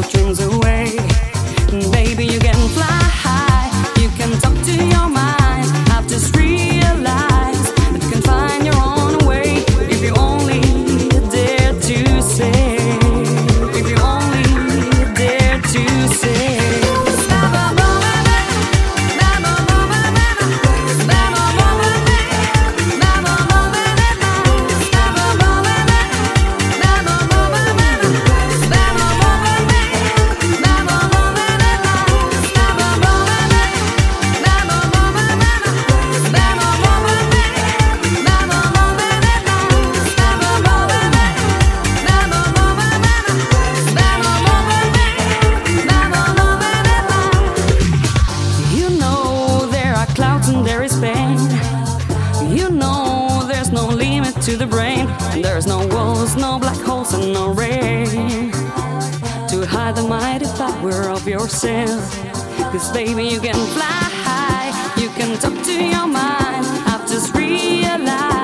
dreams away. Baby, you can fly high, you can talk to your mind. I've just realized that you can find your own way if you only dare to say. If you only dare to say. There is pain. You know there's no limit to the brain. There's no walls, no black holes, and no rain to hide the mighty power of yourself. 'Cause baby, you can fly high, you can talk to your mind. I've just realized